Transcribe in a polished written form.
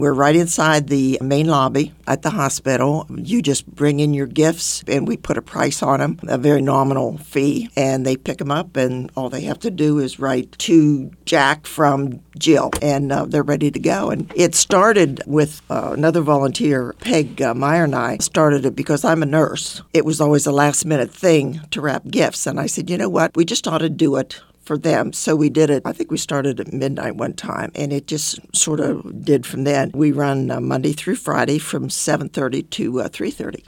We're right inside the main lobby at the hospital. You just bring in your gifts, and we put a price on them, a very nominal fee, and they pick them up, and all they have to do is write to Jack from Jill, and they're ready to go. And it started with another volunteer, Peg Meyer, and I started it because I'm a nurse. It was always a last-minute thing to wrap gifts, and I said, you know what, we just ought to do it for them. So we did it. I think we started at midnight one time, and it just sort of did from then. We run Monday through Friday from 7:30 to 3:30.